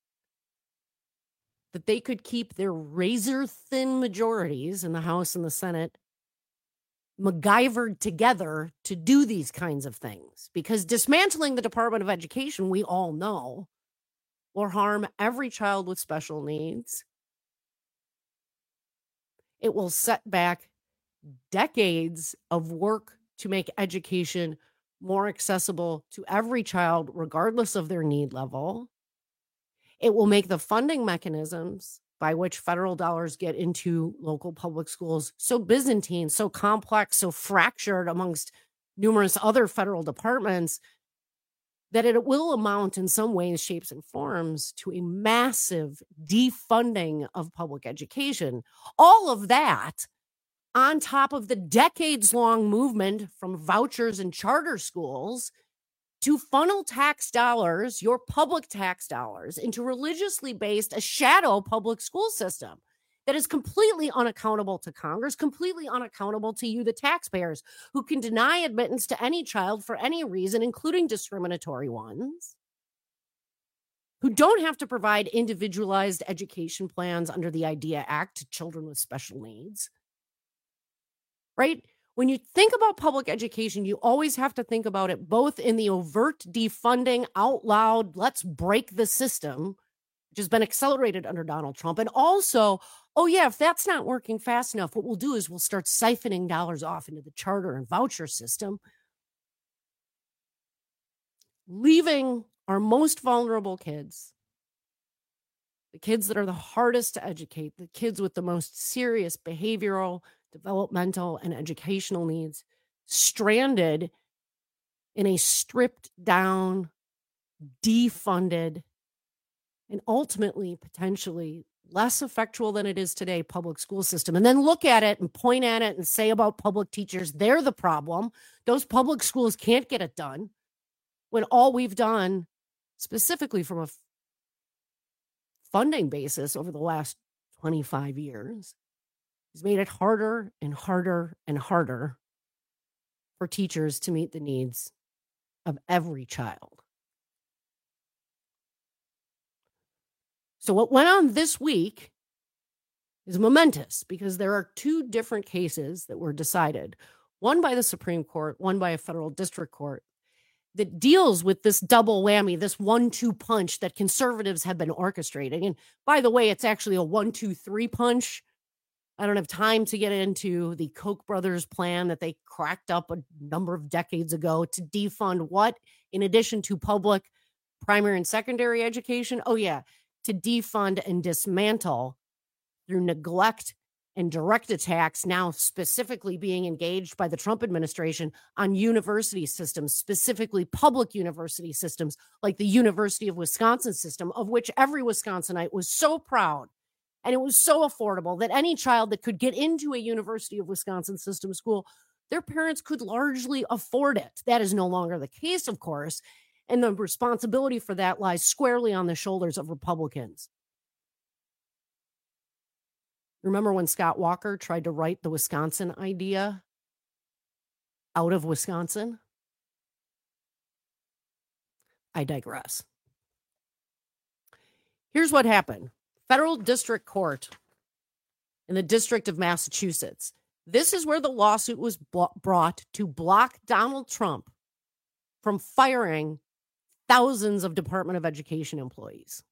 that they could keep their razor-thin majorities in the House and the Senate MacGyvered together to do these kinds of things. Because dismantling the Department of Education, we all know, will harm every child with special needs. It will set back decades of work to make education more accessible to every child, regardless of their need level. It will make the funding mechanisms by which federal dollars get into local public schools so Byzantine, so complex, so fractured amongst numerous other federal departments that it will amount in some ways, shapes, and forms to a massive defunding of public education. All of that on top of the decades-long movement from vouchers and charter schools to funnel tax dollars, your public tax dollars, into religiously based, a shadow public school system that is completely unaccountable to Congress, completely unaccountable to you, the taxpayers, who can deny admittance to any child for any reason, including discriminatory ones, who don't have to provide individualized education plans under the IDEA Act to children with special needs, right? When you think about public education, you always have to think about it both in the overt defunding, out loud, let's break the system, which has been accelerated under Donald Trump, and also, oh yeah, if that's not working fast enough, what we'll do is we'll start siphoning dollars off into the charter and voucher system, leaving our most vulnerable kids the kids that are the hardest to educate, the kids with the most serious behavioral, developmental, and educational needs, stranded in a stripped down, defunded, and ultimately potentially less effectual than it is today public school system. And then look at it and point at it and say about public teachers, they're the problem. Those public schools can't get it done, when all we've done, specifically from a funding basis over the last twenty-five years, has made it harder and harder and harder for teachers to meet the needs of every child. So what went on this week is momentous because there are two different cases that were decided, one by the Supreme Court, one by a federal district court, that deals with this double whammy, this one two punch that conservatives have been orchestrating. And by the way, it's actually a one two three punch. I don't have time to get into the Koch brothers plan that they cracked up a number of decades ago to defund what, in addition to public primary and secondary education? Oh, yeah, to defund and dismantle through neglect and direct attacks, now specifically being engaged by the Trump administration on university systems, specifically public university systems like the University of Wisconsin system, of which every Wisconsinite was so proud. And it was so affordable that any child that could get into a University of Wisconsin system school, their parents could largely afford it. That is no longer the case, of course. And the responsibility for that lies squarely on the shoulders of Republicans. Remember when Scott Walker tried to write the Wisconsin idea out of Wisconsin? I digress. Here's what happened. Federal District Court in the District of Massachusetts. This is where the lawsuit was brought to block Donald Trump from firing thousands of Department of Education employees.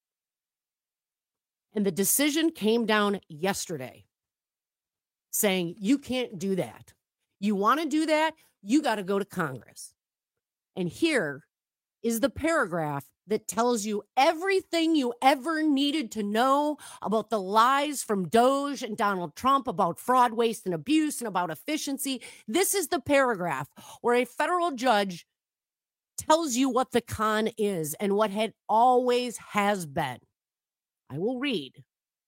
And the decision came down yesterday saying, you can't do that. You want to do that? You got to go to Congress. And here is the paragraph that tells you everything you ever needed to know about the lies from Doge and Donald Trump about fraud, waste, and abuse, and about efficiency. This is the paragraph where a federal judge tells you what the con is and what it always has been. I will read.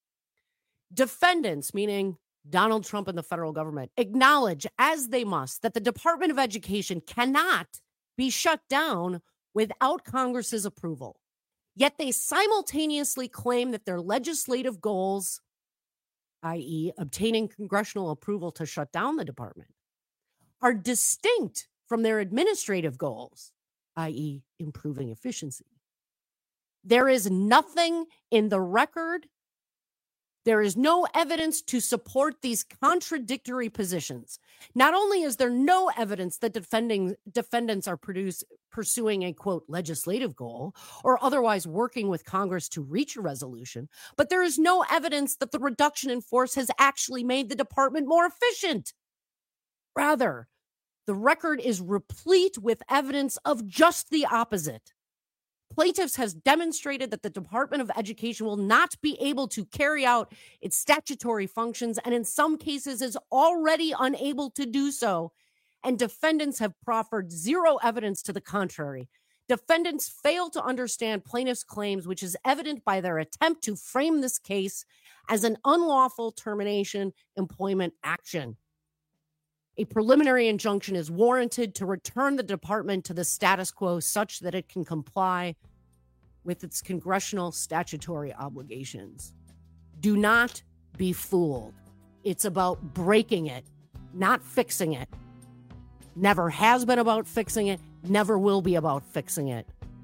Defendants, meaning Donald Trump and the federal government, acknowledge as they must that the Department of Education cannot be shut down without Congress's approval. Yet they simultaneously claim that their legislative goals, that is obtaining congressional approval to shut down the department, are distinct from their administrative goals, that is improving efficiency. There is nothing in the record. There is no evidence to support these contradictory positions. Not only is there no evidence that defending defendants are produce, pursuing a, quote, legislative goal or otherwise working with Congress to reach a resolution, but there is no evidence that the reduction in force has actually made the department more efficient. Rather, the record is replete with evidence of just the opposite. Plaintiffs has demonstrated that the Department of Education will not be able to carry out its statutory functions and in some cases is already unable to do so. And defendants have proffered zero evidence to the contrary. Defendants fail to understand plaintiffs' claims, which is evident by their attempt to frame this case as an unlawful termination employment action. A preliminary injunction is warranted to return the department to the status quo such that it can comply with its congressional statutory obligations. Do not be fooled. It's about breaking it, not fixing it. Never has been about fixing it, never will be about fixing it.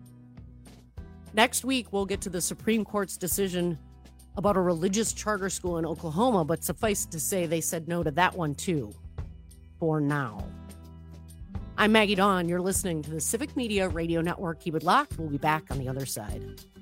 Next week, we'll get to the Supreme Court's decision about a religious charter school in Oklahoma, but suffice to say they said no to that one too. For now. I'm Maggie Dawn. You're listening to the Civic Media Radio Network. Keep it locked. We'll be back on the other side.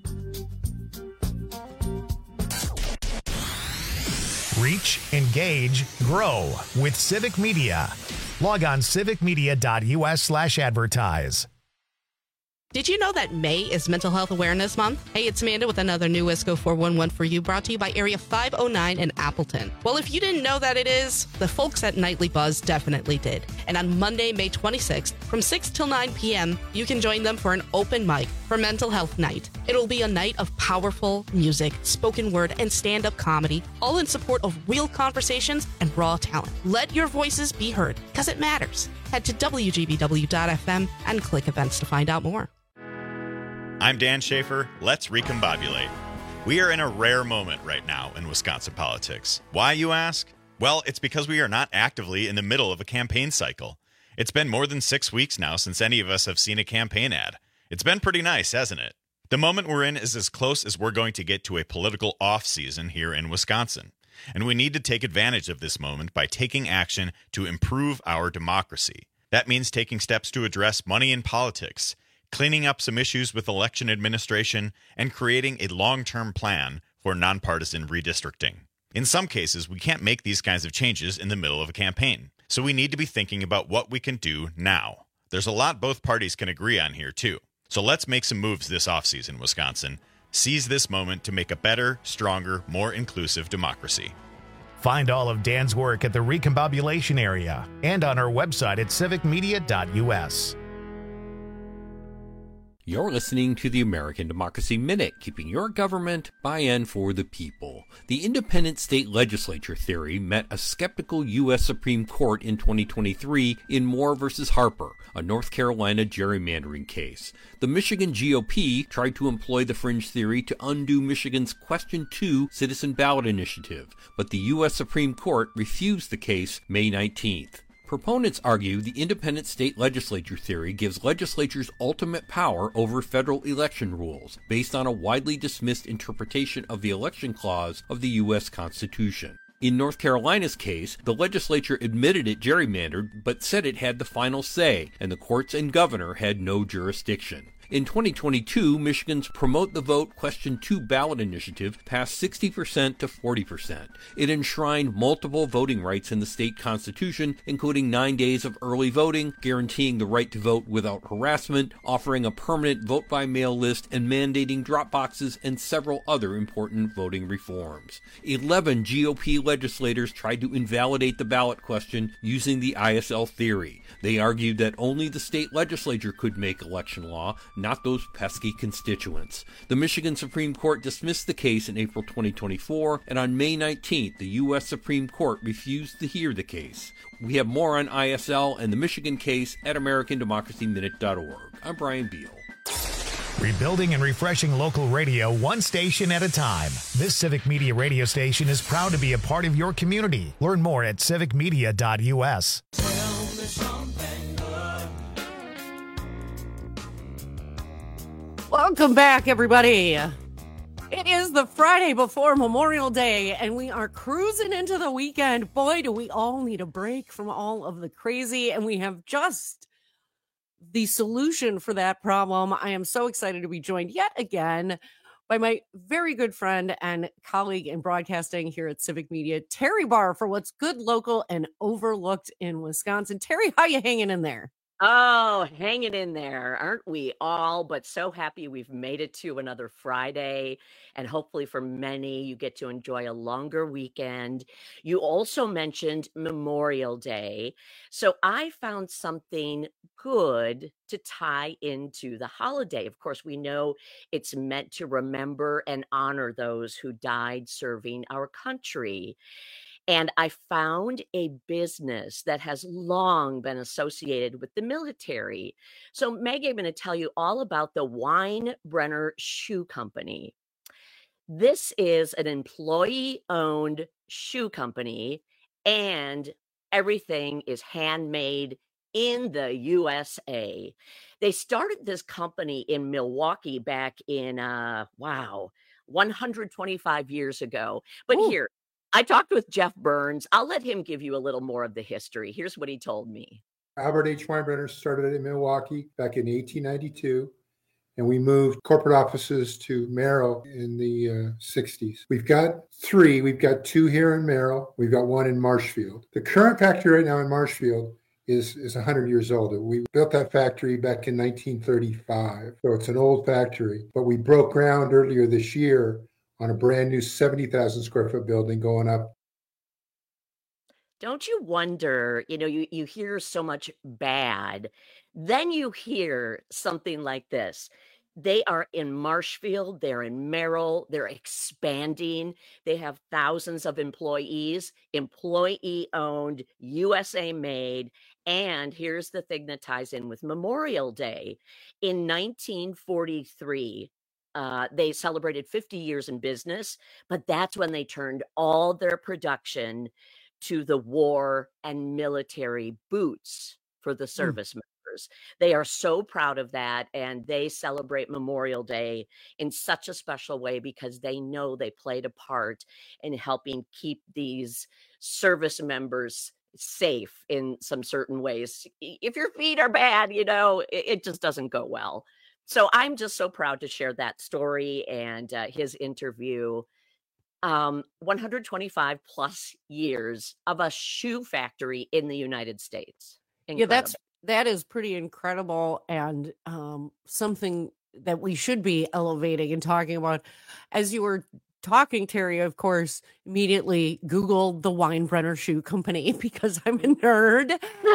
Reach, engage, grow with Civic Media. Log on civic media dot u s slash advertise. Did you know that May is Mental Health Awareness Month? Hey, it's Amanda with another new Wisco four one one for you, brought to you by Area five oh nine in Appleton. Well, if you didn't know that it is, the folks at Nightly Buzz definitely did. And on Monday, May twenty-sixth, from six till nine p.m., you can join them for an open mic for Mental Health Night. It'll be a night of powerful music, spoken word, and stand-up comedy, all in support of real conversations and raw talent. Let your voices be heard, because it matters. Head to W G B W dot F M and click events to find out more. I'm Dan Schaefer. Let's recombobulate. We are in a rare moment right now in Wisconsin politics. Why, you ask? Well, it's because we are not actively in the middle of a campaign cycle. It's been more than six weeks now since any of us have seen a campaign ad. It's been pretty nice, hasn't it? The moment we're in is as close as we're going to get to a political off-season here in Wisconsin. And we need to take advantage of this moment by taking action to improve our democracy. That means taking steps to address money in politics, cleaning up some issues with election administration, and creating a long-term plan for nonpartisan redistricting. In some cases, we can't make these kinds of changes in the middle of a campaign, so we need to be thinking about what we can do now. There's a lot both parties can agree on here, too. So let's make some moves this offseason, Wisconsin. Seize this moment to make a better, stronger, more inclusive democracy. Find all of Dan's work at the Recombobulation area and on our website at civic media dot U S. You're listening to the American Democracy Minute, keeping your government by and for the people. The independent state legislature theory met a skeptical U S Supreme Court in twenty twenty-three in Moore versus Harper, a North Carolina gerrymandering case. The Michigan G O P tried to employ the fringe theory to undo Michigan's Question two citizen ballot initiative, but the U S Supreme Court refused the case May nineteenth. Proponents argue the independent state legislature theory gives legislatures ultimate power over federal election rules, based on a widely dismissed interpretation of the election clause of the U S Constitution. In North Carolina's case, the legislature admitted it gerrymandered, but said it had the final say, and the courts and governor had no jurisdiction. In twenty twenty-two, Michigan's Promote the Vote Question two ballot initiative passed sixty percent to forty percent. It enshrined multiple voting rights in the state constitution, including nine days of early voting, guaranteeing the right to vote without harassment, offering a permanent vote-by-mail list, and mandating drop boxes and several other important voting reforms. Eleven G O P legislators tried to invalidate the ballot question using the I S L theory. They argued that only the state legislature could make election law, not those pesky constituents. The Michigan Supreme Court dismissed the case in April twenty twenty-four, and on May nineteenth, the U S Supreme Court refused to hear the case. We have more on I S L and the Michigan case at american democracy minute dot org. I'm Brian Beal. Rebuilding and refreshing local radio one station at a time. This Civic Media radio station is proud to be a part of your community. Learn more at civic media dot U S. Welcome back, everybody. It is the Friday before Memorial Day, and we are cruising into the weekend. Boy, do we all need a break from all of the crazy, and we have just the solution for that problem. I am so excited to be joined yet again by my very good friend and colleague in broadcasting here at Civic Media, Terry Barr, for what's good, local, and overlooked in Wisconsin. Terry, how you hanging in there? Oh, hanging in there, aren't we all? But so happy we've made it to another Friday. And hopefully for many, you get to enjoy a longer weekend. You also mentioned Memorial Day. So I found something good to tie into the holiday. Of course, we know it's meant to remember and honor those who died serving our country. And I found a business that has long been associated with the military. So, Maggie, I'm going to tell you all about the Weinbrenner Shoe Company. This is an employee-owned shoe company, and everything is handmade in the U S A. They started this company in Milwaukee back in, uh, wow, one hundred twenty-five years ago. But Ooh. Here, I talked with Jeff Burns. I'll let him give you a little more of the history. Here's what he told me. Albert H. Weinbrenner started in Milwaukee back in eighteen ninety-two, and we moved corporate offices to Merrill in the uh, sixties. We've got three. We've got two here in Merrill. We've got one in Marshfield. The current factory right now in Marshfield is, is one hundred years old. We built that factory back in nineteen thirty-five. So it's an old factory, but we broke ground earlier this year on a brand new seventy thousand square foot building going up. Don't you wonder, you know, you, you hear so much bad, then you hear something like this. They are in Marshfield, they're in Merrill, they're expanding. They have thousands of employees, employee owned, U S A made. And here's the thing that ties in with Memorial Day. In nineteen forty-three, uh, they celebrated fifty years in business, but that's when they turned all their production to the war and military boots for the service mm. members. They are so proud of that, and they celebrate Memorial Day in such a special way because they know they played a part in helping keep these service members safe in some certain ways. If your feet are bad, you know, it, it just doesn't go well. So I'm just so proud to share that story and uh, his interview. Um, one hundred twenty-five plus years of a shoe factory in the United States. Incredible. Yeah, that's that is pretty incredible, and um, something that we should be elevating and talking about. As you were talking, Terry, of course, immediately Googled the Weinbrenner Shoe Company because I'm a nerd.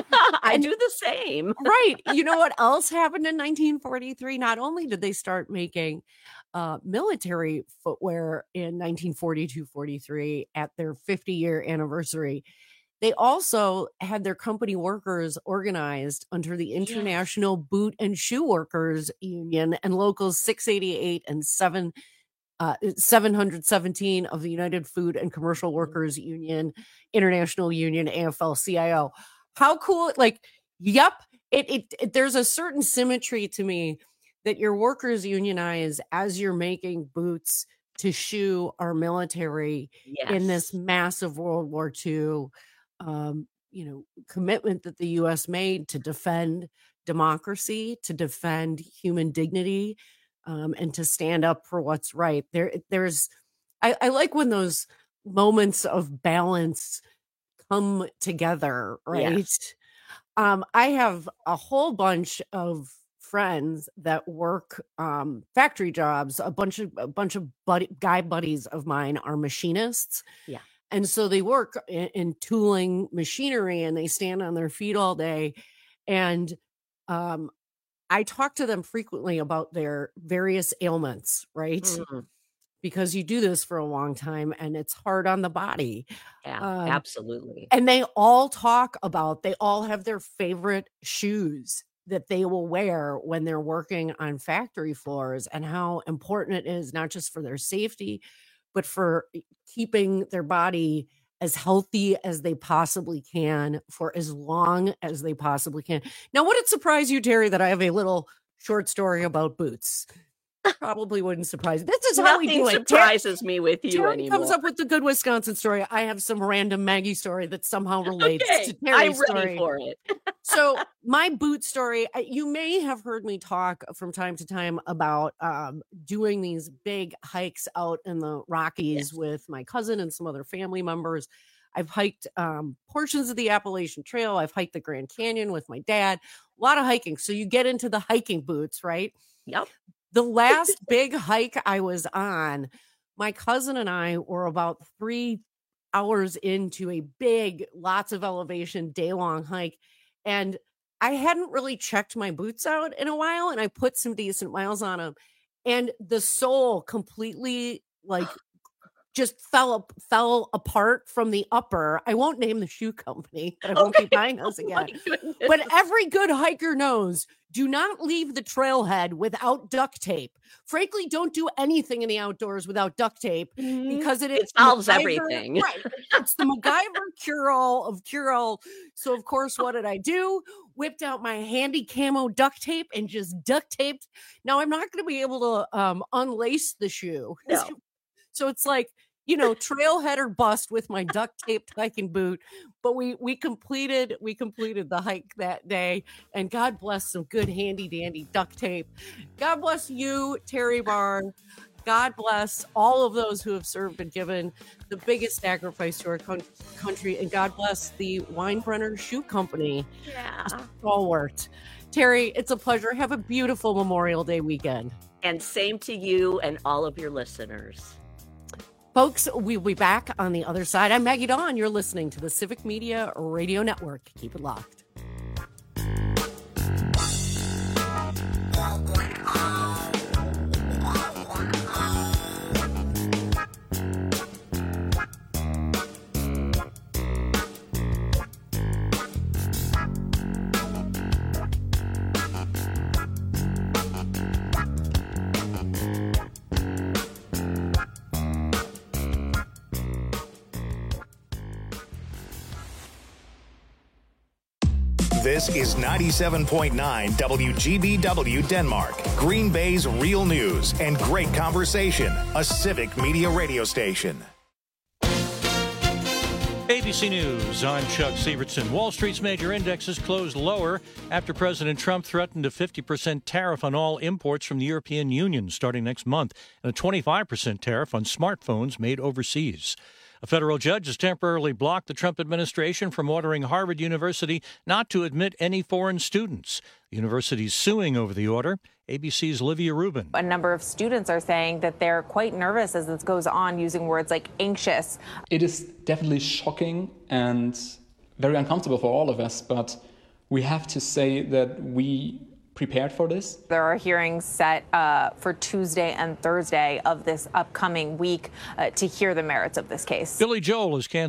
I do the same. Right. You know what else happened in nineteen forty-three? Not only did they start making uh, military footwear in nineteen forty-two forty-three at their fifty year anniversary, they also had their company workers organized under the International yes. Boot and Shoe Workers Union and Locals six eighty-eight and seven Uh, seven hundred seventeen of the United Food and Commercial Workers Union, International Union, A F L C I O. How cool. Like, yep. It, it, it there's a certain symmetry to me that your workers unionize as you're making boots to shoe our military yes. in this massive World War Two, um, you know, commitment that the U S made to defend democracy, to defend human dignity, Um, and to stand up for what's right. There, there's, I, I like when those moments of balance come together, right? Yes. Um, I have a whole bunch of friends that work um, factory jobs. A bunch of a bunch of buddy, guy buddies of mine are machinists. Yeah, and so they work in, in tooling machinery, and they stand on their feet all day, and um. I talk to them frequently about their various ailments, right? Mm-hmm. Because you do this for a long time and it's hard on the body. Yeah, um, absolutely. And they all talk about, they all have their favorite shoes that they will wear when they're working on factory floors, and how important it is, not just for their safety, but for keeping their body as healthy as they possibly can for as long as they possibly can. Now, would it surprise you, Terry, that I have a little short story about boots? Probably wouldn't surprise you. This is how Nothing we do it. surprises me with you Terry anymore. comes up with the good Wisconsin story. I have some random Maggie story that somehow relates okay, to Terry's I'm ready story. for it. So my boot story, you may have heard me talk from time to time about um, doing these big hikes out in the Rockies yes. with my cousin and some other family members. I've hiked um, portions of the Appalachian Trail. I've hiked the Grand Canyon with my dad. A lot of hiking. So you get into the hiking boots, right? Yep. The last big hike I was on, my cousin and I were about three hours into a big, lots of elevation, day-long hike. And I hadn't really checked my boots out in a while, and I put some decent miles on them. And the sole completely, like, just fell up, fell apart from the upper. I won't name the shoe company, but I won't okay. be buying those again. Oh, but every good hiker knows, do not leave the trailhead without duct tape. Frankly, don't do anything in the outdoors without duct tape mm-hmm. because it, it solves MacGyver, everything. Right. It's the MacGyver cure-all of cure-all. So, of course, what did I do? Whipped out my handy camo duct tape and just duct taped. Now, I'm not going to be able to um, unlace the shoe. No. So it's like, you know, trailhead or bust with my duct taped hiking boot. But we we completed we completed the hike that day, and God bless some good handy dandy duct tape. God bless you, Terry Barn. God bless all of those who have served and given the biggest sacrifice to our con- country. And God bless the Weinbrenner Shoe Company. Yeah. Stalwart. Terry, it's a pleasure. Have a beautiful Memorial Day weekend. And same to you and all of your listeners. Folks, we'll be back on the other side. I'm Maggie Dawn. You're listening to the Civic Media Radio Network. Keep it locked. This is ninety-seven point nine W G B W Denmark, Green Bay's real news and great conversation, a Civic Media radio station. A B C News, I'm Chuck Sievertson. Wall Street's major indexes closed lower after President Trump threatened a fifty percent tariff on all imports from the European Union starting next month and a twenty-five percent tariff on smartphones made overseas. A federal judge has temporarily blocked the Trump administration from ordering Harvard University not to admit any foreign students. The university is suing over the order. A B C's Livia Rubin. A number of students are saying that they're quite nervous as this goes on, using words like anxious. It is definitely shocking and very uncomfortable for all of us, but we have to say that we prepared for this. There are hearings set uh, for Tuesday and Thursday of this upcoming week uh, to hear the merits of this case. Billy Joel is canceled.